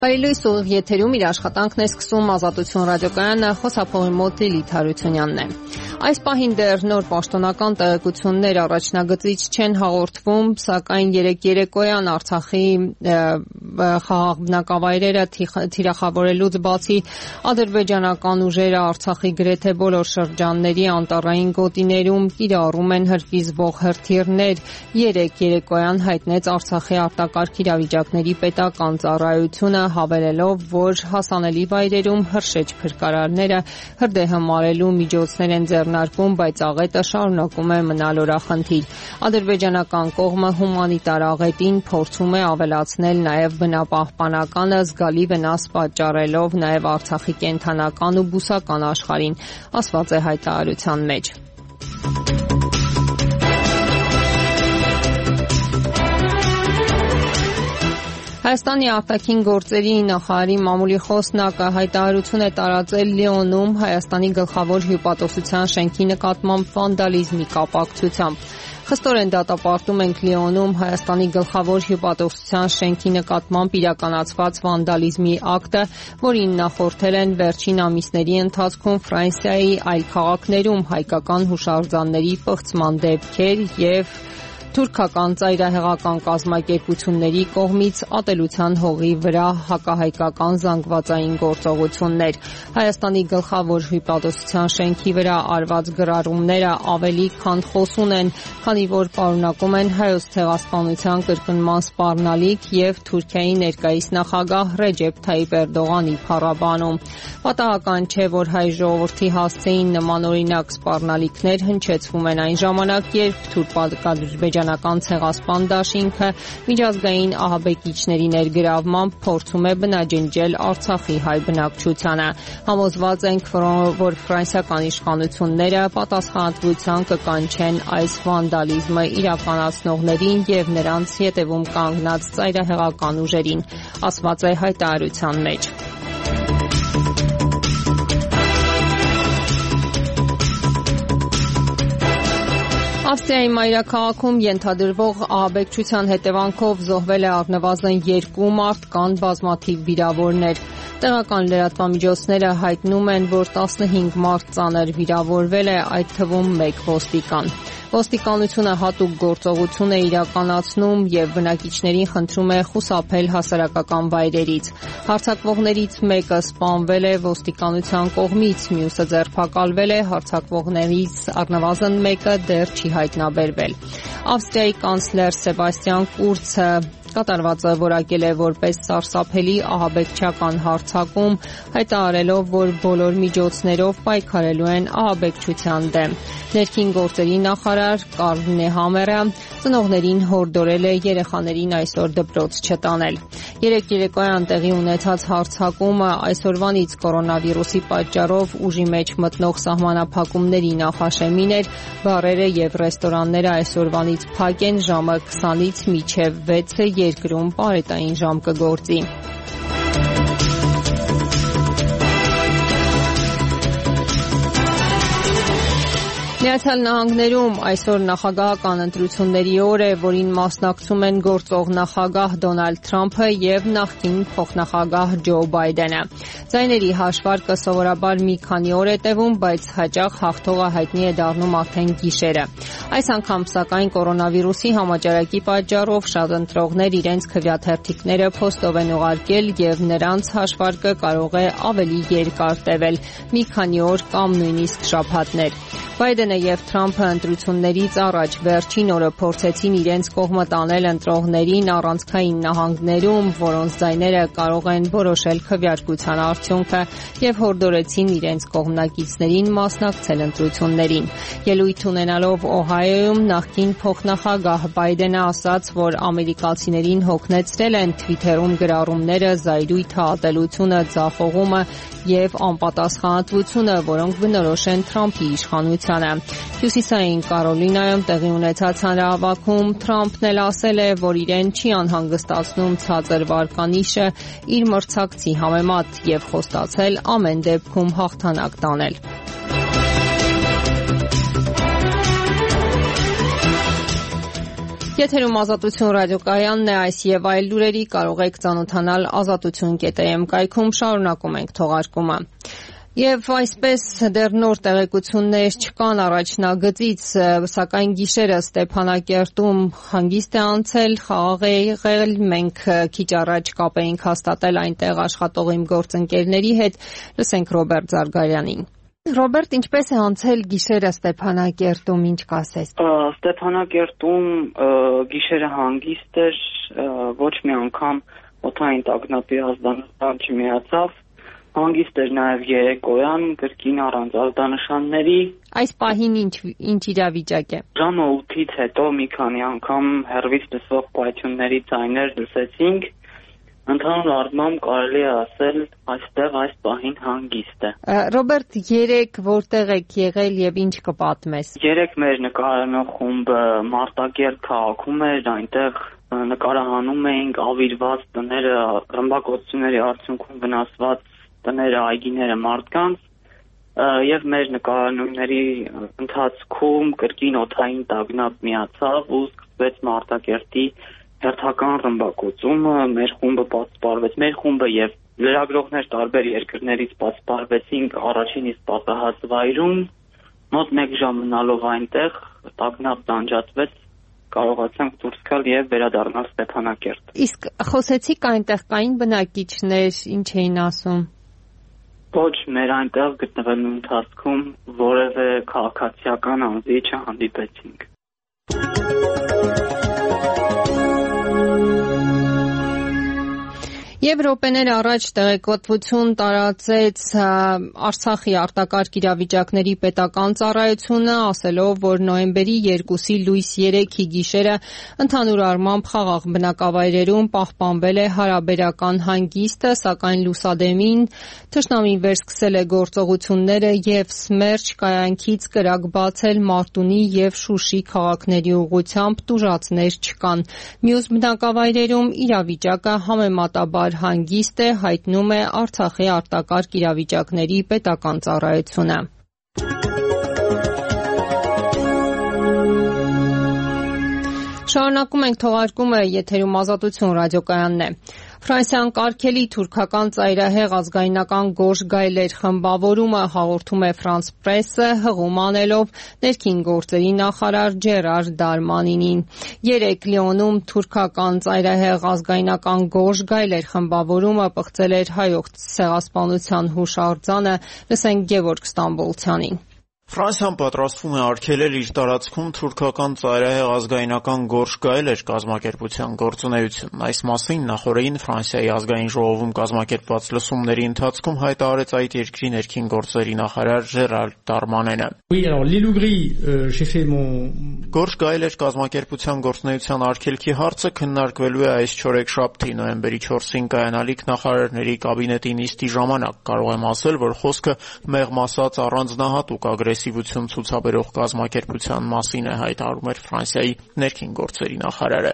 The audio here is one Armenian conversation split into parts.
Բարելույս ուղիղ եթերում իր աշխատանքն է սկսում Ազատություն ռադիոկայանը, խոսափողի մոտ Լիլիթ Հարությունյանն է։ Այս պահին դեռ նոր պաշտոնական տեղեկություններ առաջնագծից չեն հաղորդվում, սակայն երեկոյան Արցախի խաղաղ բնակավայրերը թիրախավորելուց բացի ադրբեջանական ուժերը Արցախի գրեթե բոլոր շրջանների անտառային գոտիներում կիրառում են հրկիզվող հրթիռներ։ Երեկոյան հայտնեց Արցախի արտակարգ իրավիճակների պետական ծառայությունը, հավելելով, որ հասանելի վայրերում հրշեջ փրկարարները հրդեհը մարելու միջոցներ են ձեռնարկում, բայց աղետը շարունակում է մնալ օրախնդիր։ Ադրբեջանական կողմը հումանիտար աղետին փորձում է ավելացնել նաև բնապահպանականը, զգալի վնաս պատճառելով նաև Արցախի կենդանական ու բուսական աշխարհին, ասված է հայտարարության մեջ։ Հայաստանի արտաքին գործերի նախարարի մամուլի խոսնակը հայտարարություն է տարածել Լիոնում Հայաստանի գլխավոր հյուպատոսության շենքի նկատմամբ վանդալիզմի կապակցությամբ։ Խստորեն դատապարտում ենք Լիոնում Հայաստանի գլխավոր հյուպատոսության շենքի նկատմամբ իրականացված վանդալիզմի ակտը, որին նախորդել են վերջին ամիսների ընթացքում Ֆրանսիայի այլ քաղաքներում հայկական հուշարձանների պղծման դեպքեր և թուրքական ծայրահեղական կազմակերպությունների կողմից ատելության հողի վրա հակահայկական զանգվածային գործողություններ։ Հայաստանի գլխավոր հյուպատոսության շենքի վրա արված գրառումները ավելի քան խոսուն են, քանի որ պարունակում են հայոց ցեղասպանության կրկնման սպառնալիք և Թուրքիայի ներկայիս նախագահ Ռեջեփ Թայիպ Էրդողանի փառաբանում։ Պատահական չէ, որ հայ ժողովրդի հասցեին նմանօրինակ սպառնալիքներ հնչեցվում են այն ժամանակ, երբ թուրք-ադրբեջանական ցեղասպան դաշինքը միջազգային ահաբեկիչների ներգրավմամբ փորձում է բնաջնջել Արցախի հայ բնակչությանը։ Համոզված ենք, որ ֆրանսիական իշխանությունները պատասխանատվության կկանչեն այս վանդալիզմը իրականացնողներին և նրանց ետևում կանգնած ծայրահեղական ուժերին, ասված է հայտարարության մեջ։ Ավստրիայի մայրաքաղաքում ենթադրվող ահաբեկչության հետևանքով զոհվել է առնվազն 2 մարդ, կան բազմաթիվ վիրավորներ։ Տեղական լրատվամիջոցները հայտնում են, որ 15 մարդ ծանր վիրավորվել է, այդ թվում 1 ոստիկան։ Ոստիկանությունը հատուկ գործողություն է իրականացնում և բնակիչներին խնդրում է խուսափել հասարակական վայրերից։ Հարձակվողներից մեկը սպանվել է ոստիկանության կողմից, մյուսը ձերբակալվել է, հարձակվողներից առնվազն մեկը դեռ չի հայտնաբերվել։ Ավստրիայի կանցլեր Սեբաստիան Կուրցը կատարվածը որակել է որպես սարսափելի ահաբեկչական հարձակում, հայտարարելով, որ բոլոր միջոցներով պայքարելու են ահաբեկչության դեմ։ Ներքին գործերի նախարար Կարլ Նեհամերը ծնողներին հորդորել է երեխաներին այսօր դպրոց չտանել։ Երեկոյան տեղի ունեցած հարձակումը այսօրվանից կորոնավիրուսի պատճառով ուժի մեջ մտնող սահմանափակումների նախաշեմին էր, բարերը և ռեստորանները այսօրվանից փակ են, ժամը 20-ից մինչև 6-ը երկրում պարետային ժամ կգործի։ Միացյալ Նահանգներում այսօր նախագահական ընտրությունների օր է, որին մասնակցում են գործող նախագահ Դոնալդ Թրամփը և նախկին փոխնախագահ Ջո Բայդենը։ Ձայների հաշվարկը սովորաբար մի քանի օր է տևում, բայց հաճախ հաղթողը հայտնի է դառնում արդեն գիշերը։ Այս անգամ սակայն կորոնավիրուսի համաճարակի պատճառով շատ ընտրողներ իրենց քվեաթերթիկները փոստով են ուղարկել և նրանց հաշվարկը կարող է ավելի երկար տևել՝ մի քանի օր կամ նույնիսկ շաբաթներ։ Բայդենը և Թրամփը ընտրություններից առաջ վերջին օրը փորձեցին իրենց կողմը տանել ընտրողներին առանցքային նահանգներում, որոնց ձայները կարող են որոշել քվեարկության արդյունքը, և հորդորեցին իրենց կողմնակիցներին մասնակցել ընտրություններին։ Ելույթ ունենալով Օհայոյում նախկին փոխնախագահ Բայդենը ասաց, որ ամերիկացիներին հոգնեցրել են Թվիթերում գրառումները, զայրույթը, ատելությունը, ձախողումը և անպատասխանատվությունը, որոնք բնորոշ են Թրամփի իշխանությանը։ Հյուսիսային Կարոլինայում տեղի ունեցած հանրահավաքում Թրամփն էլ ասել է, որ իրեն չի անհանգստացնում ցածր վարկանիշը իր մրցակցի համեմատ և խոստացել ամեն դեպքում հաղթանակ տանել։ Եթերում Ազատություն ռադիոկայանն է, այս եւ այլ լուրերի կարող եք ծանոթանալ azatutun.am կայքում, շարունակում ենք թողարկումը։ Եվ այսպես դեռ նոր տեղեկություններ չկան առաջնագծից, սակայն գիշերը Ստեփանակերտում հանգիստ է անցել, խաղաղ է եղել, մենք քիչ առաջ կապ էինք հաստատել այնտեղ աշխատող իմ գործընկերների հետ, լսենք Ռոբերտ Զարգարյանին։ Ռոբերտ, ինչպես է անցել գիշերը Ստեփանակերտում, ինչ կասես։ Ստեփանակերտում գիշերը հանգիստ էր, ոչ մի անգամ օդային տագնապի ազդանշան չմիացավ։ Հանգիստ էր նաև երեկոյան, կրկին առանց ազդանշանների։ Այս պահին ինչ իրավիճակ է։ Ժամը 8-ից հետո մի քանի անգամ հեռվից լսվող պայթյունների ձայներ լսեցինք։ Ընդհանուր առմամբ կարելի է ասել, այստեղ այս պահին հանգիստ է։ Ռոբերտ, երեկ որտեղ եք եղել եւ ինչ կպատմես։ Երեկ մեր նկարահանող խումբը Մարտակերտ քաղաքում էր, այնտեղ նկարահանում էինք ավիրված տները, ռմբակոծությունների արդյունքում վնասված տները, այգիները մարդկանց, եւ մեր նկարահանումների ընթացքում կրկին օդային տագնապ միացավ ու սկսվեց Մարտակերտի հերթական ռմբակոծումը, մեր խումբը պատսպարվեց, մեր խումբը եւ լրագրողներ տարբեր երկրներից պատսպարվեցինք առաջին իսկ պատահած վայրում, մոտ 1 ժամ մնալով այնտեղ տագնապ անջատվեց, կարողացանք դուրս գալ եւ վերադառնալ Ստեփանակերտ։ Իսկ խոսեցիք այնտեղ կային բնակիչներ, ինչ էին ասում։ Ոչ, մեր այնտեղ գտնվելու ընթացքում որևէ քաղաքացիական անձի չհանդիպեցինք։ Եվ րոպեներ առաջ տեղեկատվություն տարածեց Արցախի արտակարգ իրավիճակների պետական ծառայությունը, ասելով, որ նոյեմբերի 2-ի լույս 3-ի գիշերը ընդհանուր առմամբ խաղաղ բնակավայրերում պահպանվել է հարաբերական հանգիստը, սակայն լուսադեմին թշնամին վերսկսել է գործողությունները եւ Սմերջ կայանքից կրակ բացել Մարտունի եւ Շուշի քաղաքների ուղղությամբ տուժածներ չկան։ Մյուս բնակավայրերում իրավիճակը համեմատաբար հանգիստ է, հայտնում է Արցախի արտակարգ իրավիճակների պետական ծառայությունը։ Շարունակում ենք թողարկումը, եթերում Ազատություն ռադիոկայանն է։ Ֆրանսիան կարգելի թուրքական ծայրահեղ ազգայնական Գորժ Գայլեր խմբավորումը հաղորդում է France Press-ը, հղում անելով ներքին գործերի նախարար Ջերար Դարմանինին։ Երեկ Լիոնում թուրքական ծայրահեղ ազգայնական Գորժ Գայլեր խմբավորումը պղծել էր հայոց ցեղասպանության հուշարձանը, լսենք Գևորգ Ստամբոլցյանին։ Ֆրանսիան պատրաստվում է արգելել իր տարածքում թուրքական ծայրահեղ ազգայնական Գորժ Գայլեր կազմակերպության գործունեությունն։ Այս մասին նախորդին Ֆրանսիայի ազգային ժողովում կազմակերպված լսումների ընթացքում հայտարարեց այդ երկրի ներքին գործերի նախարար Ժերար Դարմանենը։ Գորժ Գայլեր կազմակերպության գործունեության արգելքի հարցը քննարկվելու է այս չորեքշաբթի նոյեմբերի 4-ին կայանալիք նախարարների կաբինետի նիստի ժամանակ։ Կարող եմ ասել, որ խոսքը մեղմ ասած առանձնահատուկ ագրեսիվություն ցուցաբերող կազմակերպության մասին է, հայտարարում էր Ֆրանսիայի ներքին գործերի նախարարը։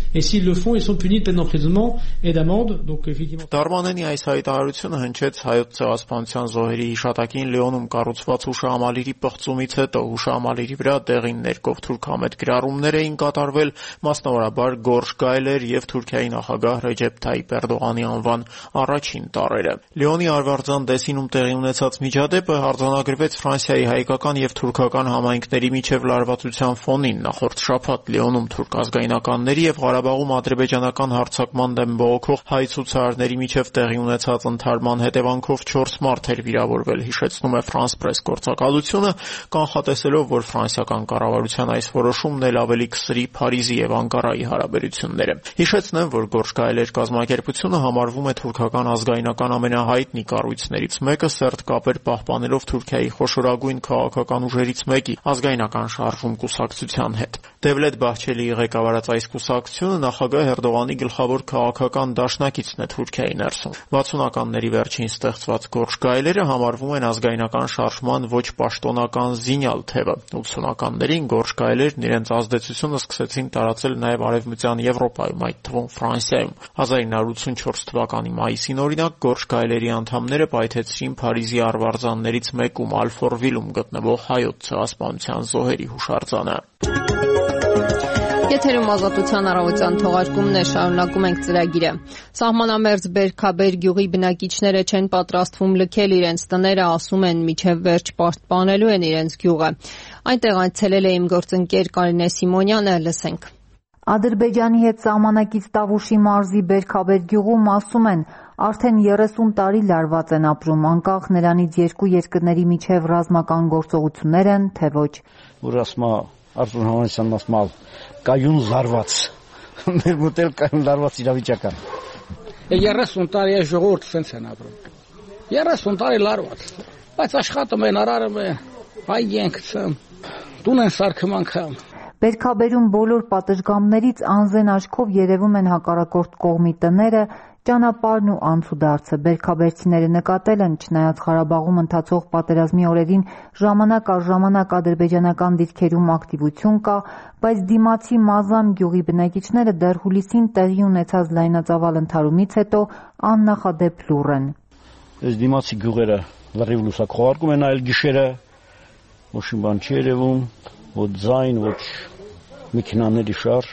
Դարմանենի այս հայտարարությունը հնչեց հայոց ցեղասպանության զոհերի հիշատակին Լիոնում կառուցված հուշահամալիրի պղծումից հետո։ Հուշահամալիրի վրա դեղին ներկով թուրքամետ գրառումներ էին կատարվել, մասնավորաբար Գորժ Գայլեր եւ Թուրքիայի նախագահ Ռեջեփ Թայիպ Էրդողանի անվան առաջին տառերը։ Լիոնի Արվարձան դեսինում տեղի ունեցած միջադեպը արձանագրվեց Ֆրանսիայի հայկական եւ թուրքական համայնքների միջև լարվածության ֆոնին։ Նախորդ շաբաթ Լիոնում թուրք ազգայնականների եւ Ղարաբաղում ադրբեջանական հարձակման դեմ բողոքող հայ ցուցարարների միջև տեղի ունեցած ընդհարման հետևանքով 4 մարդ էր վիրավորվել, հիշեցնում է France Press գործակալությունը, կանխատեսելով, որ ֆրանսիական կառավարության այս որոշումն էլ ավելի կսրի Փարիզի եւ Անկարայի հարաբերությունները։ Հիշեցնեմ, որ Գորժ Գայլեր կազմակերպությունը համարվում է թուրքական ազգայնական ամենահայտնի կառույցներից մեկը, սերտ կապեր պահպանելով Թուրքիայի խոշորագույն քաղաքական ուժերից մեկի ազգայնական շարժում կուսակցության հետ։ Դևլետ Բահչելիի ղեկավարած այս կուսակցությունը նախագահ Էրդողանի գլխավոր քաղաքական դաշնակիցն է Թուրքիայի ներսում։ 60-ականների վերջին ստեղծված Գորժ Գայլերը համարվում են ազգայնական շարժման ոչ պաշտոնական զինյալ թևը։ 80-ականներին Գորժ Գայլերն իրենց ազդեցությունը սկսեցին տարածել նաև Արևմտյան Եվրոպայում, այդ թվում Ֆրանսիայում։ 1984 թվականի մայիսին օրինակ Գորժ Գայլերի անդամները պայթեցրին Փարիզի արվարձաններից մեկում Ալֆորվիլում գտնվող հայոց ցեղասպանության զոհերի հուշարձանը։ Եթերում ազատության առավոտյան թողարկումն է, շարունակում ենք ծրագիրը։ Սահմանամերձ Բերքաբեր գյուղի բնակիչները չեն պատրաստվում լքել իրենց տները, ասում են մինչև վերջ պաշտպանելու են իրենց գյուղը։ Այնտեղ այցելել է իմ գործընկեր Կարինե Սիմոնյանը, լսենք։ Ադրբեջանի հետ սահմանակից Տավուշի մարզի Բերքաբեր գյուղում ասում են, արդեն 30 տարի լարված են ապրում, անկախ նրանից երկու երկրների միջև ռազմական գործողություններ են, թե ոչ։ Որ ասма Արծուն Համանեսյանն ասում կայուն զարված, մեր մոտ էլ կայուն զարված իրավիճական։ 30 տարի է ժողովուրդ սենց են ապրում, 30 տարի լարված, բայց աշխատում են, արարում են, այգի են գցում, տուն են սարքում անգամ։ Բերքաբերում բոլոր պատշգամբներից անզեն աչքով երևում են հակառակորդ կողմի տները, ճանապարհն ու անցուդարձը։ Բերքաբերցիները նկատել են, չնայած Ղարաբաղում ընթացող պատերազմի օրերին ժամանակ առ ժամանակ ադրբեջանական դիրքերում ակտիվություն կա, բայց դիմացի Մազամ գյուղի բնակիչները դեռ հուլիսին տեղի ունեցած լայնածավալ ընդհարումից հետո աննախադեպ լուռ են։ Այս դիմացի գյուղերը լրիվ լուսակ խոհարկում են այլ գիշերը, ոչ մի բան չի երևում, ոչ ձայն, ոչ մեքենաների շարժ,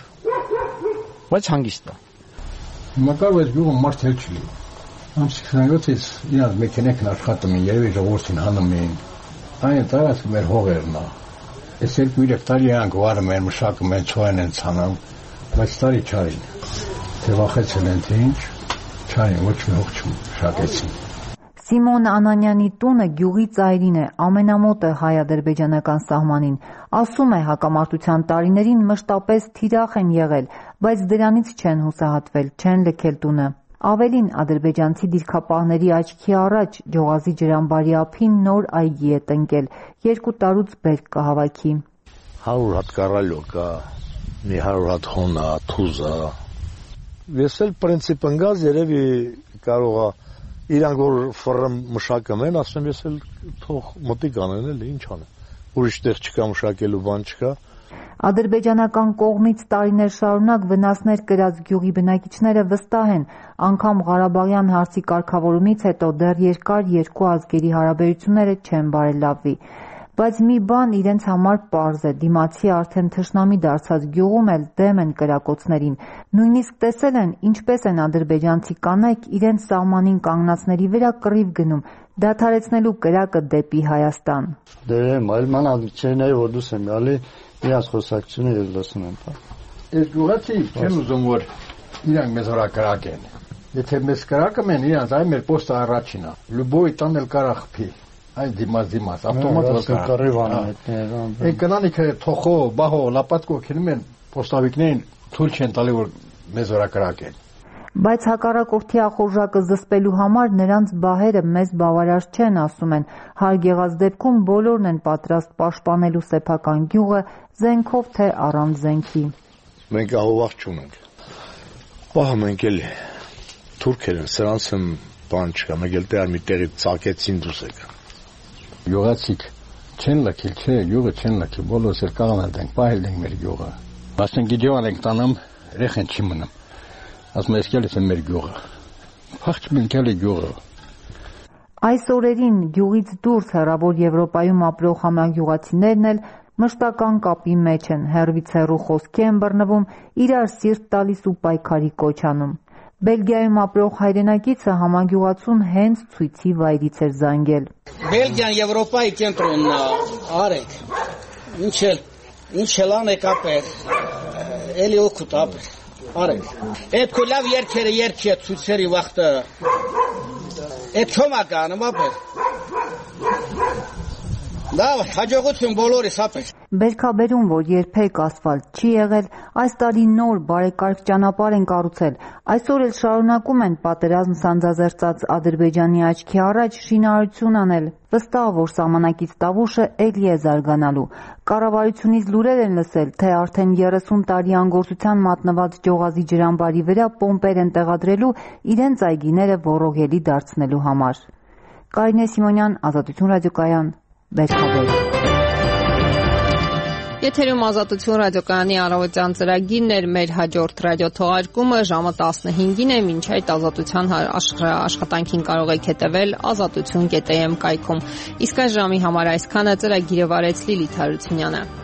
բայց հանգիստ է։ Մակար այս գյուղը մարդ էլ չի։ Ամսի 27-ից իրանց մեքենեքն աշխատում են, երևի ժողովրդին հանում էին։ Այն տարածքը մեր հողերն է։ Այս 2-3 տարի իրանք վարում են, մշակում են, ցոյեն են ցանում, բայց տարի չարին։ Թե վախեցել են, թե ինչ, չարին, ոչ մի հող չմշակեցին։ Սիմոն Անանյանի տունը գյուղի ծայրին է, ամենամոտ է հայ-ադրբեջանական սահմանին։ Ասում է, հակամարտության տարիներին մշտապես թիրախ են եղել, բայց դրանից չեն հուսահատվել, չեն լքել տունը։ Ավելին, ադրբեջանցի դիրքապահների աչքի առաջ Ջողազի ջրամբարի ափին նոր այգի է տնկել, 2 տարուց բերք կհավաքի։ 100 հատ կարալյո կա, մի 100 հատ խոնա, թուզա։ Ես էլ պրինցիպ ընկած երևի կարող է իրանք որ ֆռմ մշակում են, ասում ես էլ թող մտիկ անեն էլ ինչ անեն։ Ուրիշ տեղ չկա մշակելու բան չկա։ Ադրբեջանական կողմից տարիներ շարունակ վնասներ կրած գյուղի բնակիչները վստահ են, անգամ Ղարաբաղյան հարցի կարգավորումից հետո դեռ երկար երկու ազգերի հարաբերությունները չեն բարելավվի։ Բայց մի բան իրենց համար պարզ է, դիմացի արդեն թշնամի դարձած գյուղում էլ դեմ են կրակոցներին։ Նույնիսկ տեսել են, ինչպես են ադրբեջանցի կանայք իրենց սահմանին կանգնածների վրա կռիվ գնում, դադարեցնելու կրակը դեպի Հայաստան։ Դե այլ մանավիճերն է որ դուս եմ գալի, իրաց խոսակցությունը ես լսում եմ։ Այս գյուղացի չեմ ուզում որ իրանք մեզ վրա կրակեն։ Եթե մեզ կրակում են, իրանք այ մեր պոստը առաջին է։ Լյուբոյ տանել կարա խփի։ Այն դիմաց ավտոմատ կռիվան է։ Կնանիքը թոխո, բահո, լապատկո քնում են պոստավիկներին թույլ չեն տալի որ մեզ վրա կրակեն։ Բայց հակառակորդի ախորժակը զսպելու համար նրանց բահերը մեզ բավարար չեն, ասում են։ Հարկ եղած դեպքում բոլորն են պատրաստ պաշտպանելու սեփական գյուղը զենքով թե առանց զենքի։ Մենք ահովախ չունենք։ Պահ մենք էլ թուրքեր են, սրանց եմ բան չկա, մեկ էլ տեղ մի տեղից ծակեցին դուրս եկան։ Գյուղացիք չեն լքել, չէ, գյուղը չեն լքել, բոլորս էլ կաղանել ենք, պահել ենք մեր գյուղը։ Ասենք գիտեալ ենք տանում, երեխեն չի մնում։ Ասում ես կելիս է մեր գյուղը։ Փախչում ենք էլի գյուղը։ Այս օրերին գյուղից դուրս հեռավոր Եվրոպայում ապրող համագյուղացիներն էլ մշտական կապի մեջ են, հեռվից հեռու խոսքի են բռնվում, իրար սիրտ տալիս ու պայքարի կոչ անում։ Բելգիայում ապրող հայրենակիցը համագյուղացուն հենց ցույցի վայրից էր զանգել։ Բելգիան Եվրոպայի կենտրոնն է, արեք։ Ինչ էլ անեք ապեր, էլի օգուտ ապեր, արեք։ Այդ քո լավ երկերը երկի ցույցերի վախտը, այդ չոմականում ապեր։ Դա հաջողություն բոլորիս ապեր։ Բերքաբերում, որ երբեք ասֆալտ չի եղել, այս տարի նոր բարեկարգ ճանապարհ են կառուցել։ Այսօր էլ շարունակում են պատերազմ սանձազերծած Ադրբեջանի աչքի առաջ շինարարություն անել։ Վստահ որ սահմանակից Տավուշը էլի է զարգանալու։ Կառավարությունից լուրեր են լսել, թե արդեն 30 տարի անգործության մատնված Ջողազի ջրամբարի վրա պոմպեր են տեղադրելու իրենց այգիները ոռոգելի դարձնելու համար։ Կարինե Սիմոնյան, Ազատություն ռադիոկայան, Բերքաբեր։ Եթերում Ազատություն ռադիոկայանի առավոտյան ծրագիրն էր, մեր հաջորդ ռադիոթողարկումը ժամը 15-ին է, մինչ այդ Ազատության աշխատանքին կարող եք հետևել azatutun.am կայքում։ Իսկ այս ժամի համար այսքանը, ծրագիրը վարեց Լիլիթ Հարությունյանը։